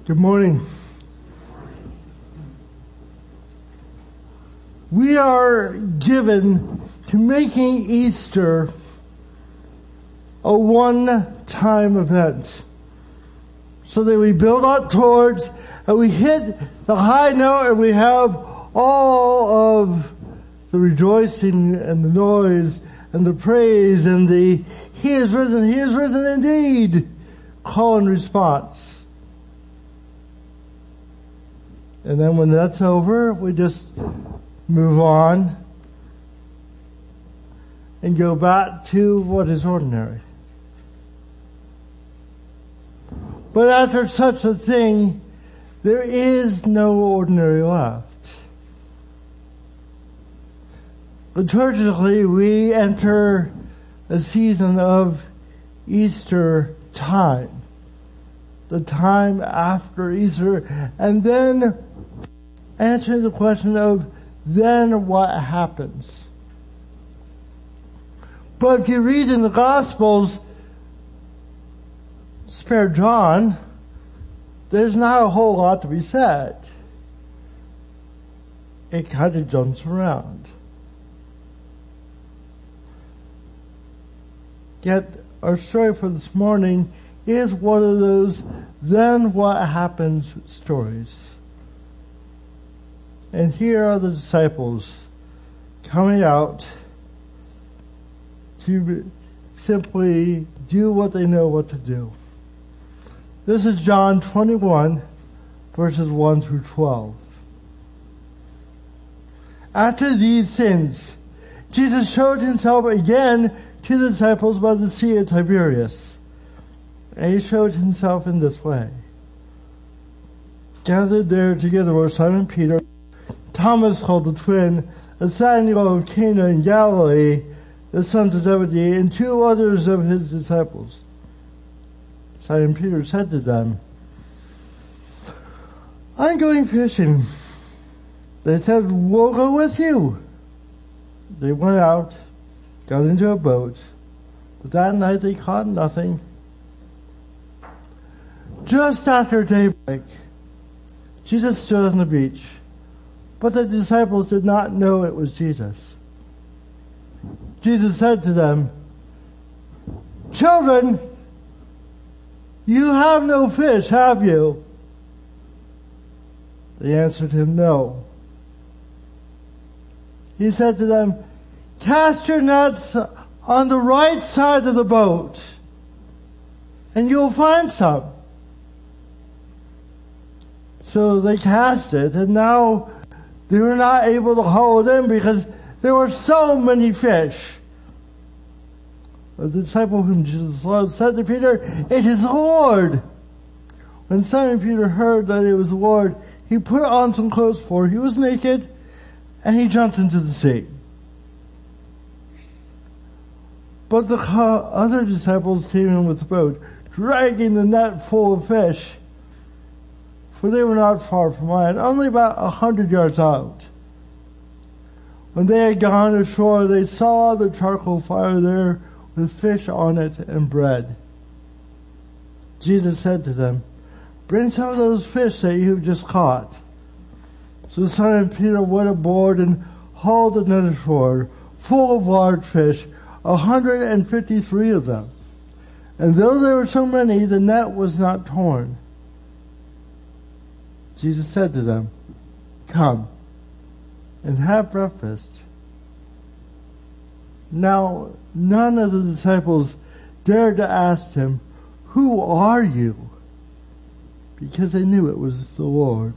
Good morning. We are given to making Easter a one-time event so that we build up towards and we hit the high note and we have all of the rejoicing and the noise and the praise and the He is risen indeed call and response. And then when that's over, we just move on and go back to what is ordinary. But after such a thing, there is no ordinary left. Liturgically, we enter a season of Easter time, the time after Easter, and then answering the question of then what happens. But if you read in the Gospels, spare John, there's not a whole lot to be said. It kind of jumps around. Yet our story for this morning is one of those then what happens stories. And here are the disciples coming out to simply do what they know what to do. This is John 21, verses 1 through 12. After these things, Jesus showed himself again to the disciples by the Sea of Tiberias. And he showed himself in this way. Gathered there together were Simon Peter, Thomas called the twin, Nathanael of Cana in Galilee, the sons of Zebedee, and two others of his disciples. Simon Peter said to them, I'm going fishing. They said, we'll go with you. They went out, got into a boat, but that night they caught nothing. Just after daybreak, Jesus stood on the beach, but the disciples did not know it was Jesus. Jesus said to them, Children, you have no fish, have you? They answered him, No. He said to them, Cast your nets on the right side of the boat, and you'll find some. So they cast it, and now they were not able to haul it in because there were so many fish. The disciple whom Jesus loved said to Peter, It is the Lord. When Simon Peter heard that it was the Lord, he put on some clothes, for he was naked, and he jumped into the sea. But the other disciples came in with the boat, dragging the net full of fish, for they were not far from land, only about 100 yards out. When they had gone ashore, they saw the charcoal fire there with fish on it and bread. Jesus said to them, Bring some of those fish that you have just caught. So Simon Peter went aboard and hauled the net ashore, full of large fish, 153 of them. And though there were so many, the net was not torn. Jesus said to them, Come and have breakfast. Now, none of the disciples dared to ask him, Who are you? Because they knew it was the Lord.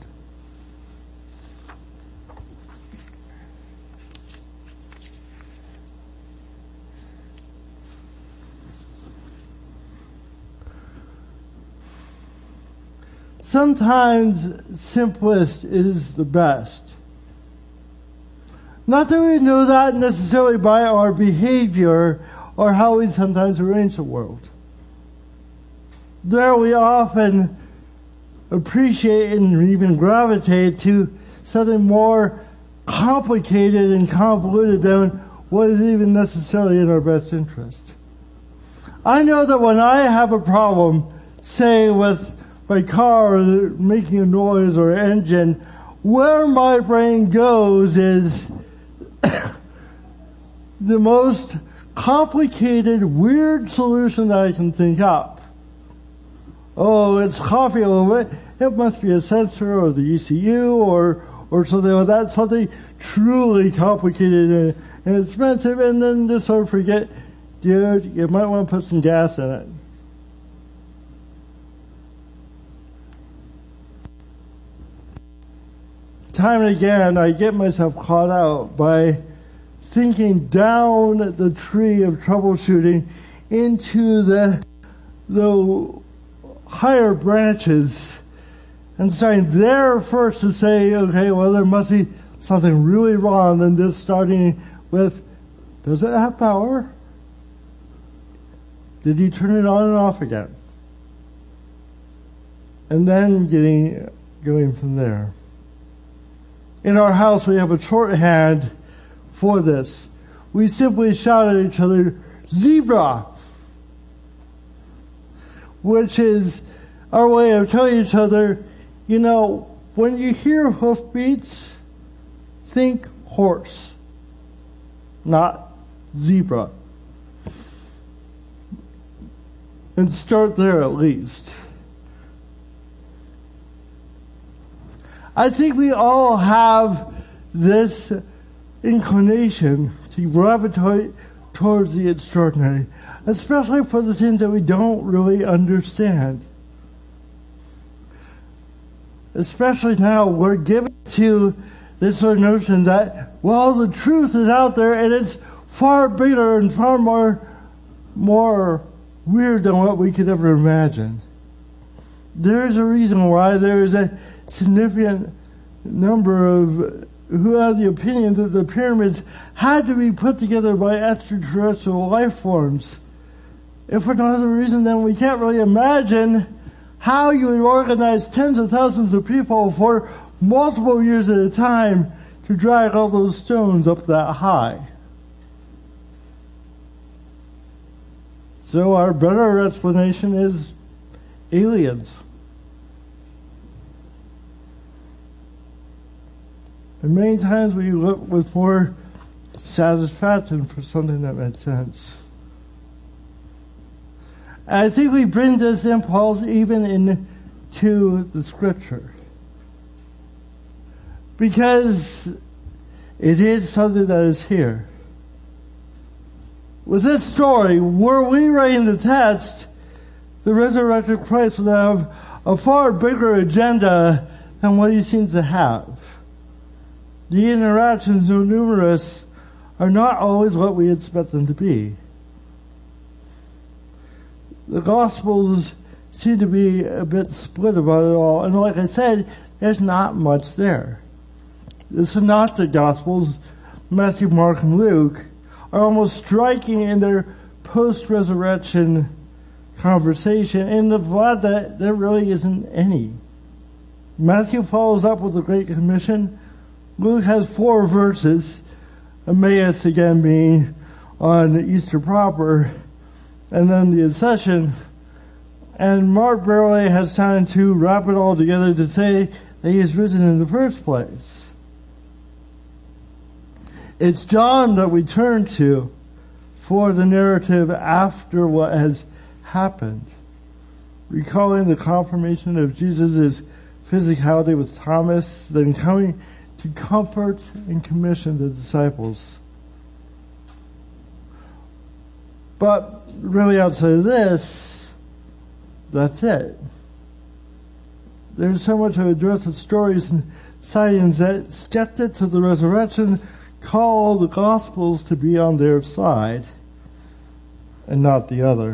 Sometimes simplest is the best. Not that we know that necessarily by our behavior or how we sometimes arrange the world. There we often appreciate and even gravitate to something more complicated and convoluted than what is even necessarily in our best interest. I know that when I have a problem, say with my car making a noise or engine, where my brain goes is the most complicated, weird solution that I can think up. Oh, it's coffee. Oh, it must be a sensor or the ECU or something like that. Something truly complicated and expensive, and then just sort of forget, dude, you might want to put some gas in it. Time and again, I get myself caught out by thinking down the tree of troubleshooting into the higher branches and starting there first to say, okay, well, there must be something really wrong than just starting with, does it have power? Did you turn it on and off again? And then going from there. In our house, we have a shorthand for this. We simply shout at each other, zebra, which is our way of telling each other, you know, when you hear hoofbeats, think horse, not zebra. And start there at least. I think we all have this inclination to gravitate towards the extraordinary, especially for the things that we don't really understand. Especially now, we're given to this sort of notion that, well, the truth is out there and it's far bigger and far more weird than what we could ever imagine. There's a reason why there is a significant number of who have the opinion that the pyramids had to be put together by extraterrestrial life forms. If for no other reason, then we can't really imagine how you would organize tens of thousands of people for multiple years at a time to drag all those stones up that high. So our better explanation is aliens. And many times we look with more satisfaction for something that makes sense. And I think we bring this impulse even into the scripture. Because it is something that is here. With this story, were we writing the text, the resurrected Christ would have a far bigger agenda than what he seems to have. The interactions, though numerous, are not always what we expect them to be. The Gospels seem to be a bit split about it all, and like I said, there's not much there. The Synoptic Gospels, Matthew, Mark, and Luke, are almost striking in their post-resurrection conversation, and the fact that there really isn't any. Matthew follows up with the Great Commission. Luke has 4 verses, Emmaus again being on Easter proper, and then the Ascension. And Mark barely has time to wrap it all together to say that he is risen in the first place. It's John that we turn to for the narrative after what has happened, recalling the confirmation of Jesus' physicality with Thomas, then coming to comfort and commission the disciples. But really outside of this, that's it. There's so much of addressed stories and sightings that skeptics of the resurrection call the Gospels to be on their side and not the other.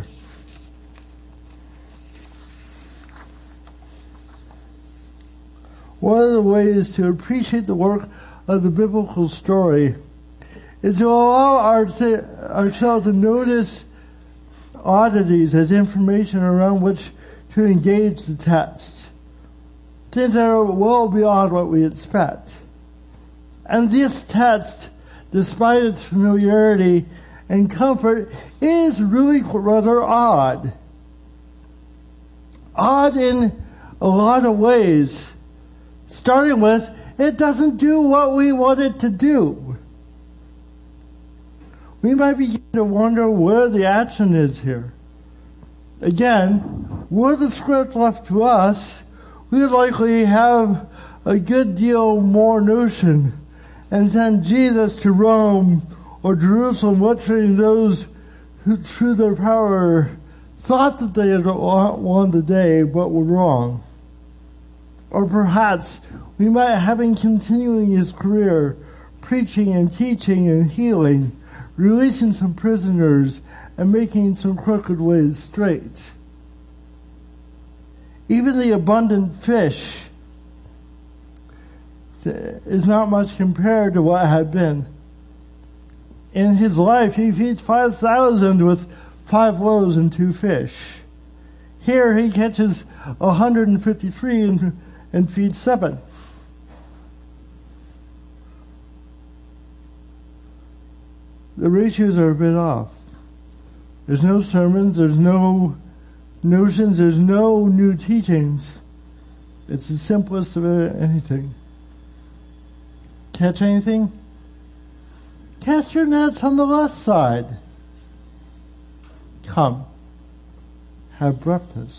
One of the ways to appreciate the work of the biblical story is to allow ourselves to notice oddities as information around which to engage the text. Things that are well beyond what we expect. And this text, despite its familiarity and comfort, is really rather odd. Odd in a lot of ways. Starting with, it doesn't do what we want it to do. We might begin to wonder where the action is here. Again, were the script left to us, we would likely have a good deal more notion and send Jesus to Rome or Jerusalem, lecturing those who, through their power, thought that they had won the day but were wrong. Or perhaps we might have him continuing his career, preaching and teaching and healing, releasing some prisoners and making some crooked ways straight. Even the abundant fish is not much compared to what had been. In his life, he feeds 5,000 with 5 loaves and 2 fish. Here he catches 153 and feeds 7. The ratios are a bit off. There's no sermons, there's no notions, there's no new teachings. It's the simplest of anything. Catch anything? Cast your nets on the left side. Come, have breakfast.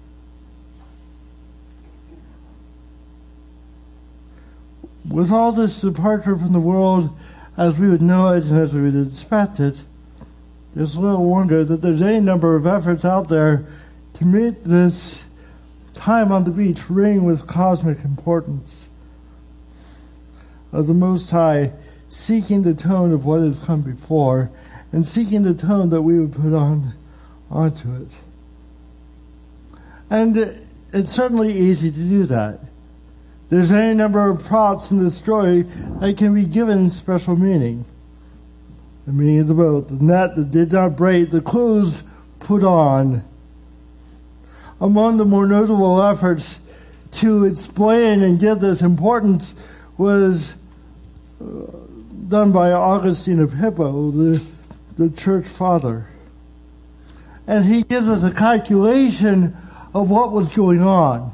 With all this departure from the world as we would know it and as we would expect it, there's little wonder that there's any number of efforts out there to make this time on the beach ring with cosmic importance of the Most High, seeking the tone of what has come before and seeking the tone that we would put onto it. And it's certainly easy to do that. There's any number of props in the story that can be given special meaning. The meaning of the boat, the net that did not break, the clothes put on. Among the more notable efforts to explain and give this importance was done by Augustine of Hippo, the church father. And he gives us a calculation of what was going on.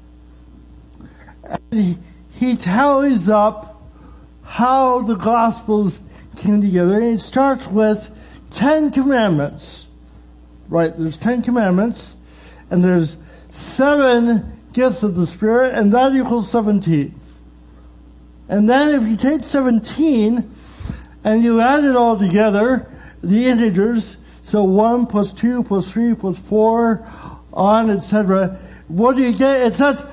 And he tallies up how the Gospels came together. And it starts with 10 commandments. Right, there's 10 commandments, and there's 7 gifts of the Spirit, and that equals 17. And then if you take 17 and you add it all together, the integers, so 1 plus 2 plus 3 plus 4, on, etc., what do you get? It's at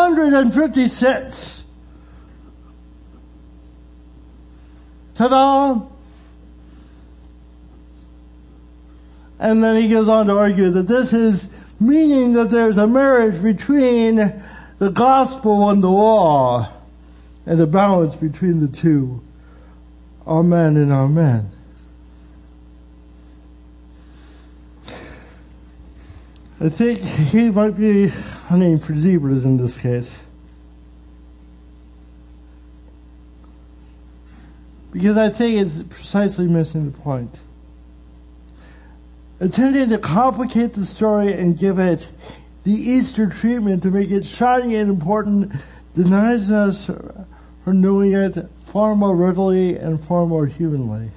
156. Ta-da! And then he goes on to argue that this is meaning that there's a marriage between the gospel and the law, and a balance between the two. Amen and amen. I think he might be hunting for zebras in this case. Because I think it's precisely missing the point. Attempting to complicate the story and give it the Easter treatment to make it shiny and important denies us from knowing it far more readily and far more humanly.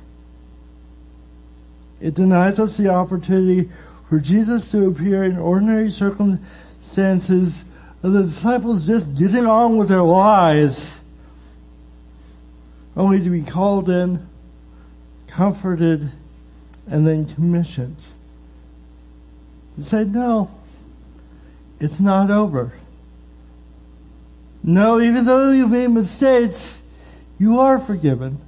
It denies us the opportunity for Jesus to appear in ordinary circumstances of the disciples just getting on with their lives, only to be called in, comforted, and then commissioned. To say, no, it's not over. No, even though you've made mistakes, you are forgiven.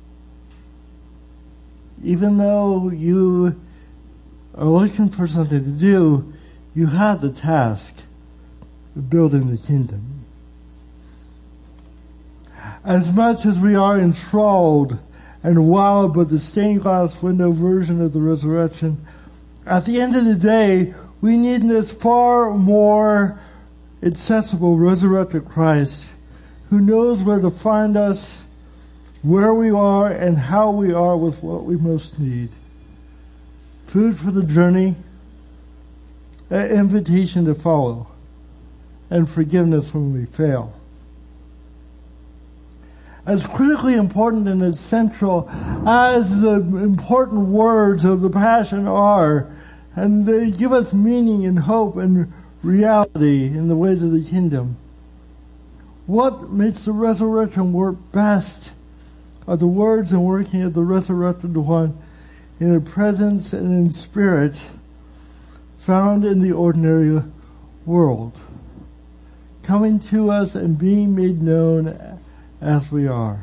Even though you are looking for something to do, you have the task of building the kingdom. As much as we are enthralled and wowed by the stained glass window version of the resurrection, at the end of the day, we need this far more accessible resurrected Christ who knows where to find us, where we are, and how we are with what we most need. Food for the journey, an invitation to follow. and forgiveness when we fail. As critically important and as central as the important words of the Passion are, and they give us meaning and hope and reality in the ways of the kingdom, what makes the resurrection work best are the words and working of the resurrected one in a presence and in spirit found in the ordinary world, coming to us and being made known as we are.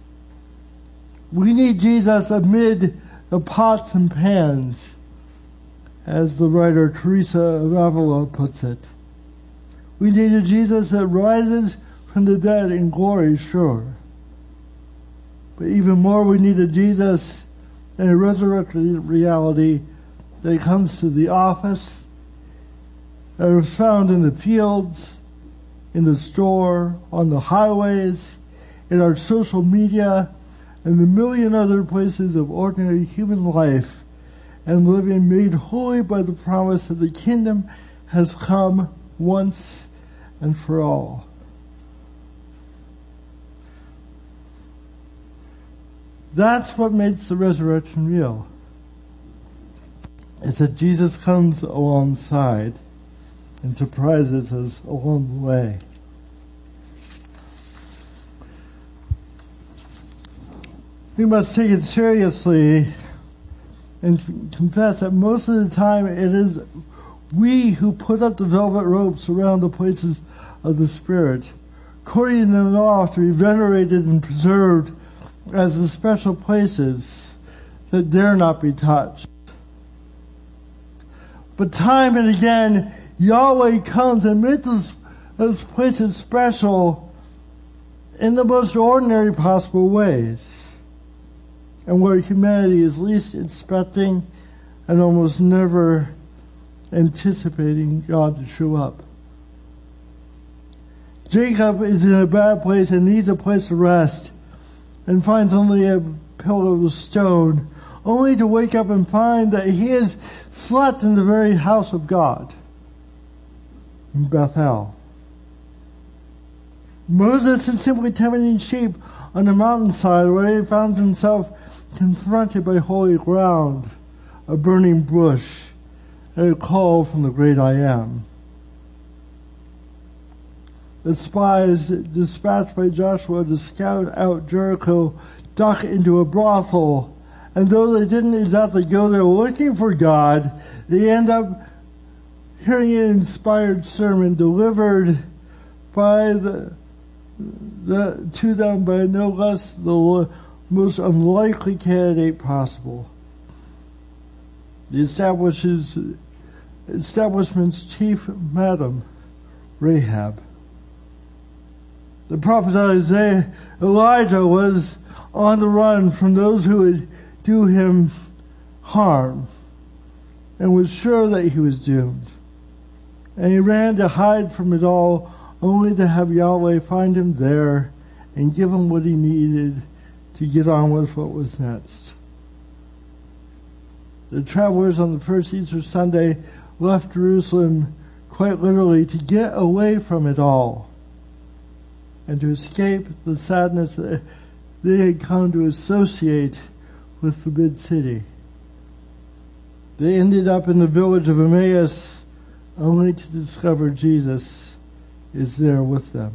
We need Jesus amid the pots and pans, as the writer Teresa of Avila puts it. We need a Jesus that rises from the dead in glory, sure. But even more, we need a Jesus and a resurrected reality that comes to the office, that is found in the fields, in the store, on the highways, in our social media, and the million other places of ordinary human life, and living made holy by the promise that the kingdom has come once and for all. That's what makes the resurrection real. It's that Jesus comes alongside and surprises us along the way. We must take it seriously and confess that most of the time it is we who put up the velvet ropes around the places of the Spirit, cordoning them off to be venerated and preserved as the special places that dare not be touched. But time and again, Yahweh comes and makes those places special in the most ordinary possible ways, and where humanity is least expecting and almost never anticipating God to show up. Jacob is in a bad place and needs a place to rest, and finds only a pillow of stone, only to wake up and find that he has slept in the very house of God, in Bethel. Moses is simply tending sheep on a mountainside where he found himself confronted by holy ground, a burning bush, and a call from the great I Am. The spies dispatched by Joshua to scout out Jericho duck into a brothel, and though they didn't exactly go there looking for God, they end up hearing an inspired sermon delivered by to them by no less the most unlikely candidate possible. The establishment's chief madam, Rahab. The prophet Elijah was on the run from those who would do him harm and was sure that he was doomed. And he ran to hide from it all, only to have Yahweh find him there and give him what he needed to get on with what was next. The travelers on the first Easter Sunday left Jerusalem quite literally to get away from it all and to escape the sadness that they had come to associate with the big city. They ended up in the village of Emmaus only to discover Jesus is there with them.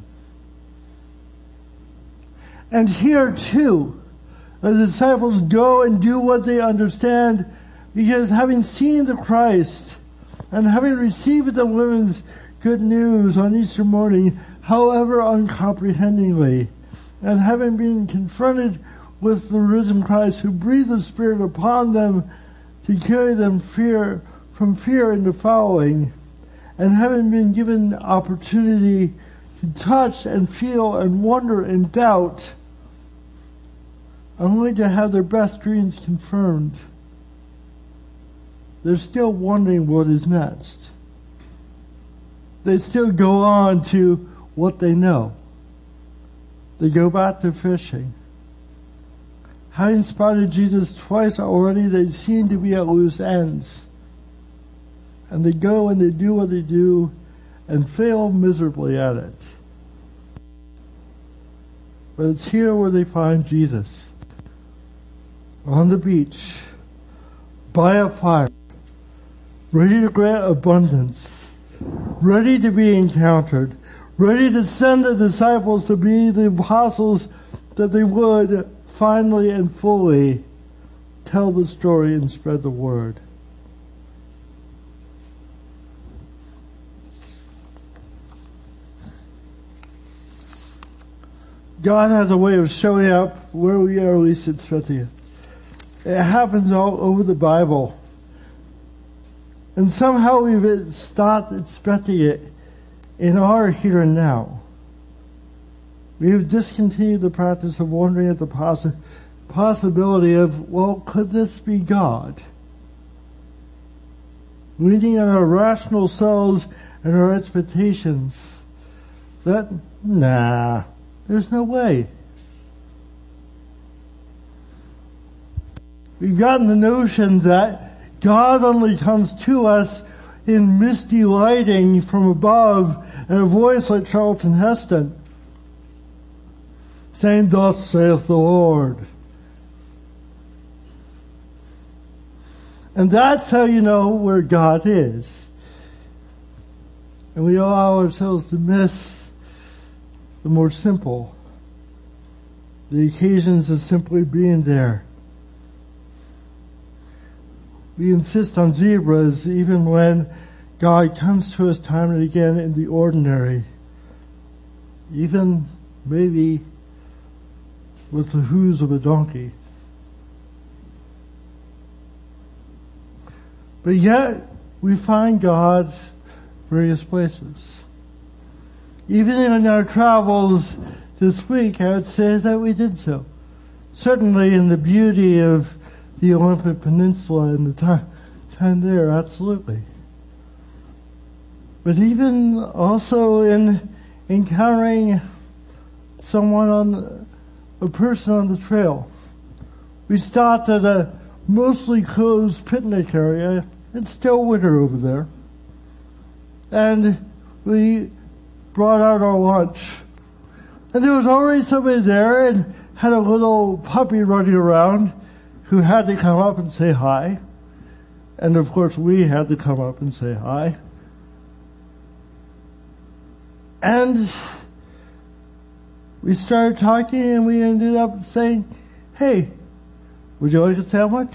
And here too, the disciples go and do what they understand, because having seen the Christ and having received the women's good news on Easter morning, however uncomprehendingly, and having been confronted with the risen Christ who breathed the Spirit upon them to carry them from fear into following, and having been given opportunity to touch and feel and wonder and doubt, only to have their best dreams confirmed, they're still wondering what is next. They still go on to what they know. They go back to fishing. Having spotted Jesus twice already, they seem to be at loose ends. And they go and they do what they do, and fail miserably at it. But it's here where they find Jesus, on the beach, by a fire, ready to grant abundance, ready to be encountered, ready to send the disciples to be the apostles that they would finally and fully tell the story and spread the word. God has a way of showing up where we are least expecting it. It happens all over the Bible. And somehow we've stopped expecting it in our here and now. We have discontinued the practice of wondering at the possibility of, well, could this be God? Leaning on our rational selves and our expectations. There's no way. We've gotten the notion that God only comes to us in misty lighting from above and a voice like Charlton Heston saying, "Thus saith the Lord." And that's how you know where God is. And we allow ourselves to miss the more simple, the occasions of simply being there. We insist on zebras even when God comes to us time and again in the ordinary, even maybe with the hooves of a donkey. But yet, we find God various places. Even in our travels this week, I would say that we did so. Certainly in the beauty of the Olympic Peninsula and the time there, absolutely. But even also in encountering a person on the trail. We stopped at a mostly closed picnic area. It's still winter over there. And we brought out our lunch. And there was already somebody there and had a little puppy running around who had to come up and say hi. And of course we had to come up and say hi. And we started talking and we ended up saying, "Hey, would you like a sandwich?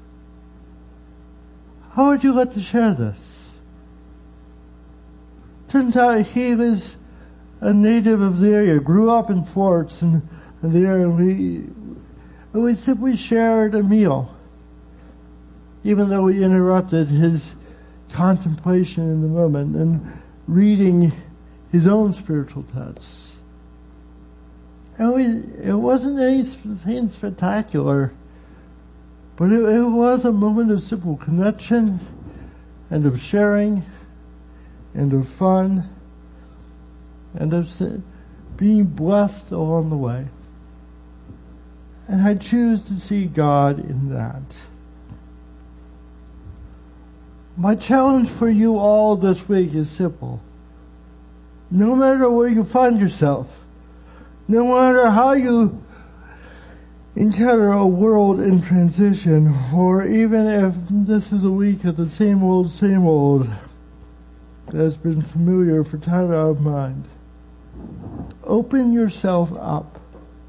How would you like to share this?" Turns out he was a native of the area, grew up in forts and the area, and we simply shared a meal, even though we interrupted his contemplation in the moment and reading his own spiritual texts. And it wasn't anything spectacular, but it was a moment of simple connection and of sharing and of fun and of being blessed along the way. And I choose to see God in that. My challenge for you all this week is simple. No matter where you find yourself, no matter how you encounter a world in transition, or even if this is a week of the same old that has been familiar for time out of mind, open yourself up.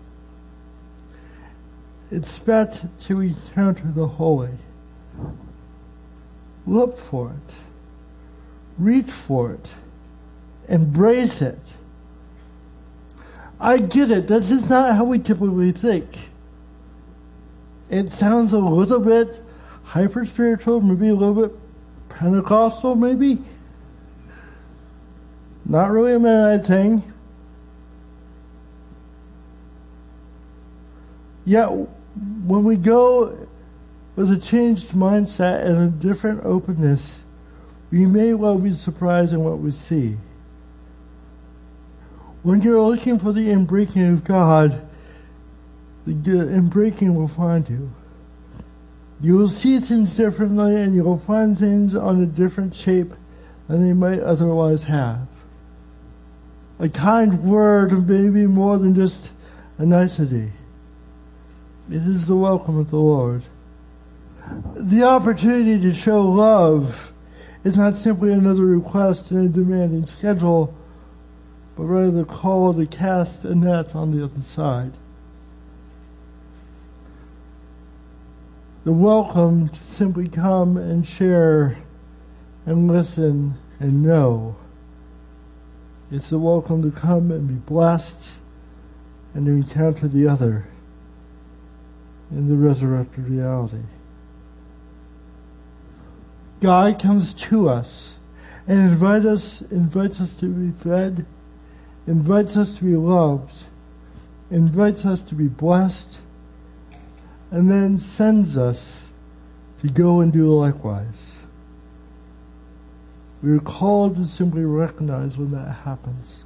Expect to encounter the holy. Look for it. Reach for it. Embrace it. I get it. This is not how we typically think. It sounds a little bit hyper-spiritual, maybe a little bit Pentecostal, maybe. Not really a Mennonite thing. Yet, when we go with a changed mindset and a different openness, we may well be surprised in what we see. When you're looking for the inbreaking of God, the inbreaking will find you. You will see things differently, and you will find things on a different shape than they might otherwise have. a kind word, maybe more than just a nicety. It is the welcome of the Lord. The opportunity to show love is not simply another request in a demanding schedule, but rather the call to cast a net on the other side. The welcome to simply come and share and listen and know. It's the welcome to come and be blessed and to encounter the other in the resurrected reality. God comes to us and invites us to be fed, invites us to be loved, invites us to be blessed, and then sends us to go and do likewise. We are called to simply recognize when that happens.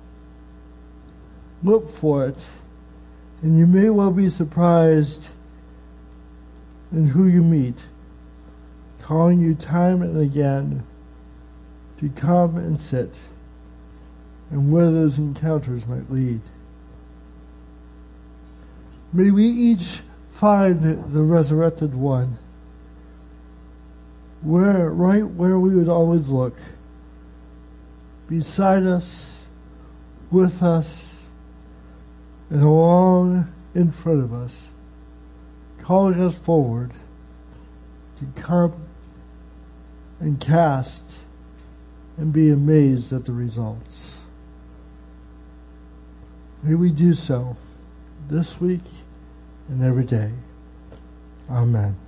Look for it, and you may well be surprised in who you meet, calling you time and again to come and sit, and where those encounters might lead. May we each find the resurrected one right where we would always look, beside us, with us, and along in front of us, calling us forward to come and cast and be amazed at the results. May we do so this week and every day. Amen.